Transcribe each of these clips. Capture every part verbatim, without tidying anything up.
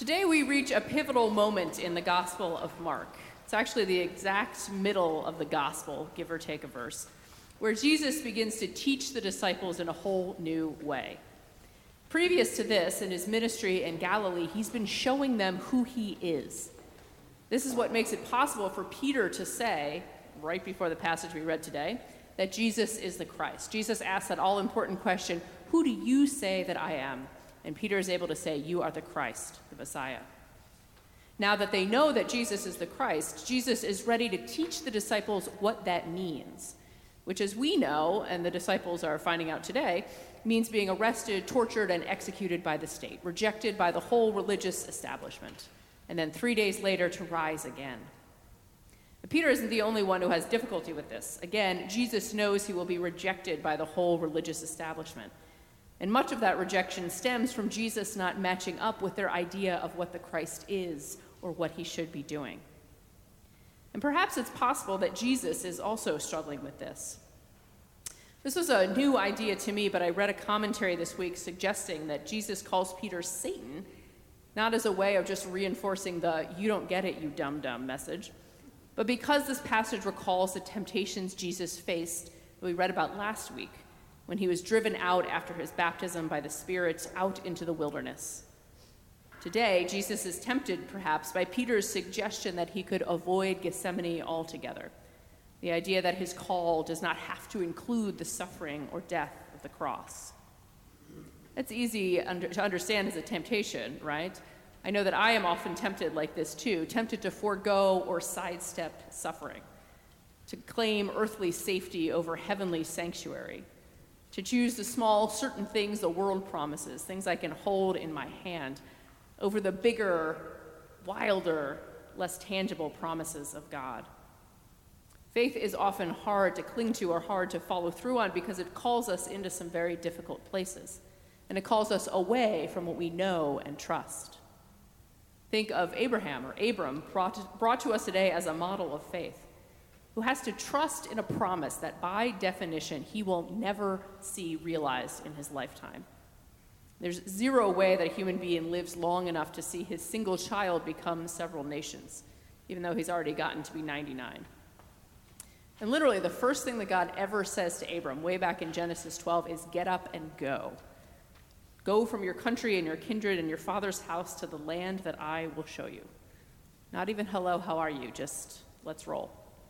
Today we reach a pivotal moment in the Gospel of Mark. It's actually the exact middle of the Gospel, give or take a verse, where Jesus begins to teach the disciples in a whole new way. Previous to this, in his ministry in Galilee, he's been showing them who he is. This is what makes it possible for Peter to say, right before the passage we read today, that Jesus is the Christ. Jesus asks that all-important question, who do you say that I am? And Peter is able to say, you are the Christ, the Messiah. Now that they know that Jesus is the Christ, Jesus is ready to teach the disciples what that means, which, as we know, and the disciples are finding out today, means being arrested, tortured, and executed by the state, rejected by the whole religious establishment, and then three days later to rise again. But Peter isn't the only one who has difficulty with this. Again, Jesus knows he will be rejected by the whole religious establishment. And much of that rejection stems from Jesus not matching up with their idea of what the Christ is or what he should be doing. And perhaps it's possible that Jesus is also struggling with this. This was a new idea to me, but I read a commentary this week suggesting that Jesus calls Peter Satan, not as a way of just reinforcing the you don't get it, you dumb-dumb message, but because this passage recalls the temptations Jesus faced that we read about last week when he was driven out after his baptism by the Spirit out into the wilderness. Today, Jesus is tempted, perhaps, by Peter's suggestion that he could avoid Gethsemane altogether, the idea that his call does not have to include the suffering or death of the cross. That's easy under, to understand as a temptation, right? I know that I am often tempted like this too, tempted to forego or sidestep suffering, to claim earthly safety over heavenly sanctuary, to choose the small, certain things the world promises, things I can hold in my hand, over the bigger, wilder, less tangible promises of God. Faith is often hard to cling to or hard to follow through on because it calls us into some very difficult places, and it calls us away from what we know and trust. Think of Abraham, or Abram, brought to, brought to us today as a model of faith, who has to trust in a promise that by definition he will never see realized in his lifetime. There's zero way that a human being lives long enough to see his single child become several nations, even though he's already gotten to be ninety-nine. And literally the first thing that God ever says to Abram, way back in Genesis twelve, is get up and go. Go from your country and your kindred and your father's house to the land that I will show you. Not even hello, how are you? Just let's roll.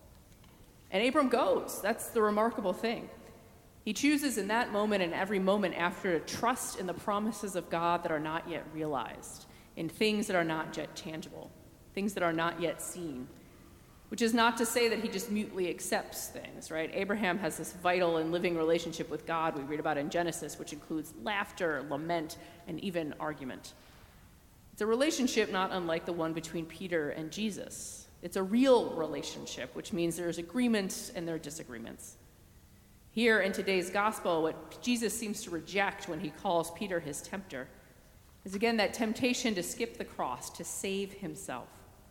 And Abram goes. That's the remarkable thing. He chooses in that moment and every moment after to trust in the promises of God that are not yet realized, in things that are not yet tangible, things that are not yet seen, which is not to say that he just mutely accepts things, right? Abraham has this vital and living relationship with God we read about in Genesis, which includes laughter, lament, and even argument. It's a relationship not unlike the one between Peter and Jesus. It's a real relationship, which means there's agreements and there are disagreements. Here in today's gospel, what Jesus seems to reject when he calls Peter his tempter is again that temptation to skip the cross, to save himself.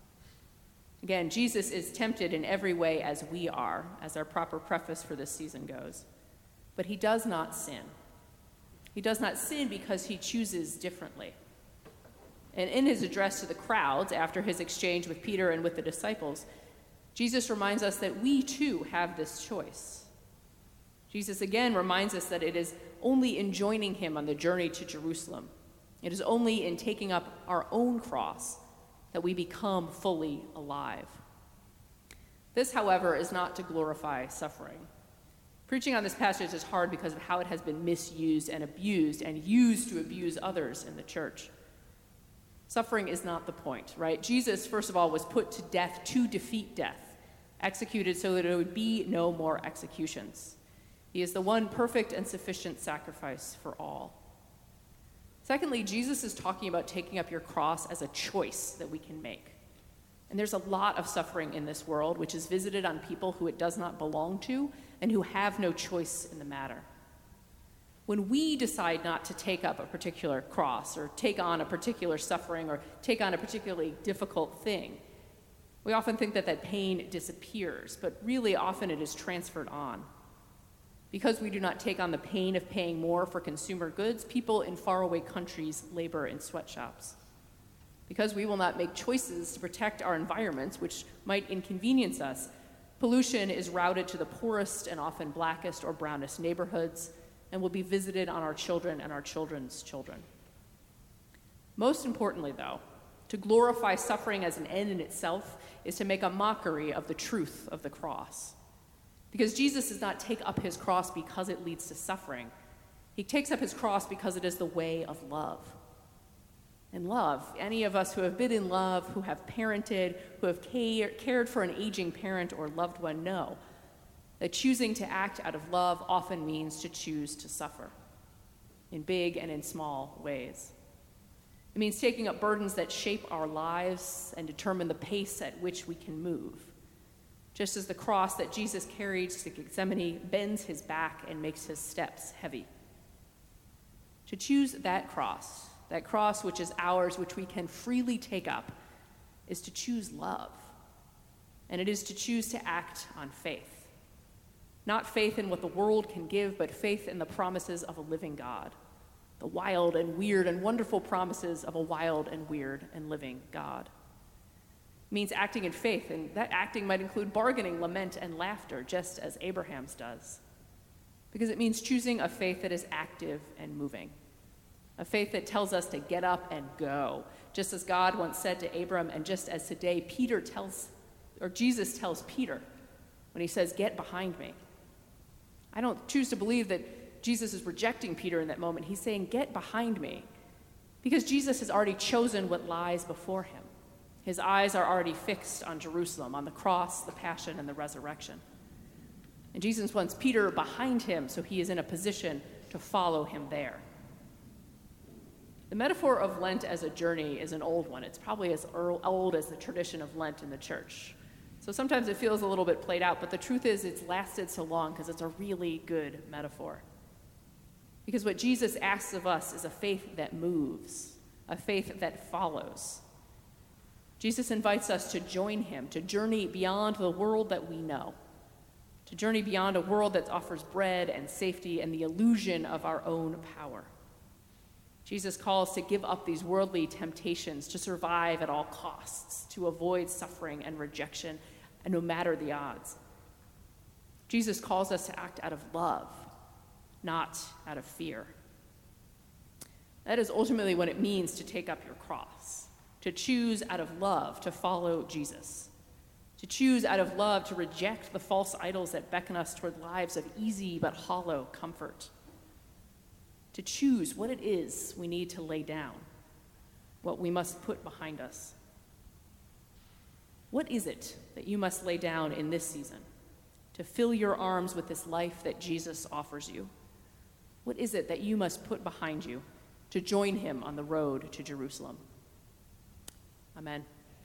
Again, Jesus is tempted in every way as we are, as our proper preface for this season goes. But he does not sin. He does not sin because he chooses differently. And in his address to the crowds after his exchange with Peter and with the disciples, Jesus reminds us that we too have this choice. Jesus again reminds us that it is only in joining him on the journey to Jerusalem, it is only in taking up our own cross that we become fully alive. This, however, is not to glorify suffering. Preaching on this passage is hard because of how it has been misused and abused and used to abuse others in the church. Suffering is not the point, right? Jesus, first of all, was put to death to defeat death, executed so that there would be no more executions. He is the one perfect and sufficient sacrifice for all. Secondly, Jesus is talking about taking up your cross as a choice that we can make. And there's a lot of suffering in this world which is visited on people who it does not belong to and who have no choice in the matter. When we decide not to take up a particular cross or take on a particular suffering or take on a particularly difficult thing, we often think that that pain disappears, but really often it is transferred on. Because we do not take on the pain of paying more for consumer goods, people in faraway countries labor in sweatshops. Because we will not make choices to protect our environments, which might inconvenience us, pollution is routed to the poorest and often blackest or brownest neighborhoods and will be visited on our children and our children's children. Most importantly, though, to glorify suffering as an end in itself is to make a mockery of the truth of the cross. Because Jesus does not take up his cross because it leads to suffering. He takes up his cross because it is the way of love. And love, any of us who have been in love, who have parented, who have care, cared for an aging parent or loved one know that choosing to act out of love often means to choose to suffer in big and in small ways. It means taking up burdens that shape our lives and determine the pace at which we can move. Just as the cross that Jesus carried to Gethsemane bends his back and makes his steps heavy. To choose that cross, that cross which is ours, which we can freely take up, is to choose love. And it is to choose to act on faith. Not faith in what the world can give, but faith in the promises of a living God. The wild and weird and wonderful promises of a wild and weird and living God. It means acting in faith, and that acting might include bargaining, lament, and laughter, just as Abraham's does. Because it means choosing a faith that is active and moving. A faith that tells us to get up and go, just as God once said to Abram, and just as today Peter tells, or Jesus tells Peter when he says, "Get behind me." I don't choose to believe that Jesus is rejecting Peter in that moment. He's saying, "Get behind me," because Jesus has already chosen what lies before him. His eyes are already fixed on Jerusalem, on the cross, the passion, and the resurrection. And Jesus wants Peter behind him, so he is in a position to follow him there. The metaphor of Lent as a journey is an old one. It's probably as old as the tradition of Lent in the church. So sometimes it feels a little bit played out, but the truth is it's lasted so long because it's a really good metaphor. Because what Jesus asks of us is a faith that moves, a faith that follows. Jesus invites us to join him, to journey beyond the world that we know, to journey beyond a world that offers bread and safety and the illusion of our own power. Jesus calls to give up these worldly temptations, to survive at all costs, to avoid suffering and rejection, and no matter the odds. Jesus calls us to act out of love, not out of fear. That is ultimately what it means to take up your cross, to choose out of love to follow Jesus, to choose out of love to reject the false idols that beckon us toward lives of easy but hollow comfort, to choose what it is we need to lay down, what we must put behind us. What is it that you must lay down in this season to fill your arms with this life that Jesus offers you? What is it that you must put behind you to join him on the road to Jerusalem? Amen.